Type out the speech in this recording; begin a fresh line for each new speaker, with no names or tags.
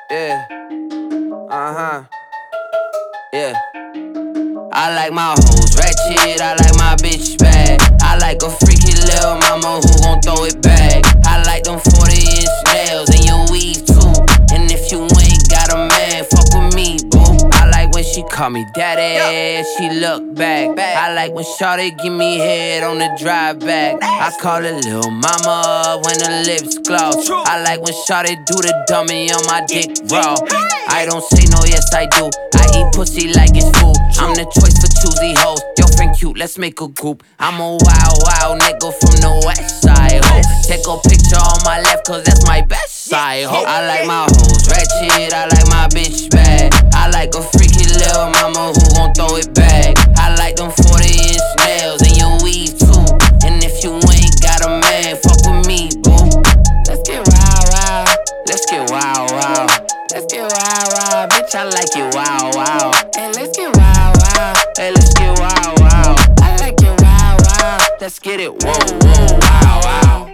Yeah. Yeah. I like my hoes ratchet, I like my bitch bad. I like a freaky little mama who gon' throw it back. I like them 40-inch nails and your weave too. And if you ain't got a man, fuck with me, boo. I like when she call me daddy, she look back. I like when shawty give me head on the drive back. I call it little mama when the lips gloss. I like when shawty do the dummy on my dick raw. I don't say no, yes I do. I eat pussy like it's food. I'm the choice for choosy hoes. Your friend cute, let's make a group. I'm a wild nigga from the west side, ho. Take a picture on my left, cause that's my best side, ho. I like my hoes ratchet, I like my bitch bad. I like a freaky little mama who gon' throw it back. I like them 40-inch nails and your weave too. And if you ain't got a man, fuck with me, boo. Let's get wild. Let's get wild. Let's get wild, bitch, I like it wild. Hey, let's get wild. Hey, let's get wild. I like it wild. Let's get it, whoa, wow.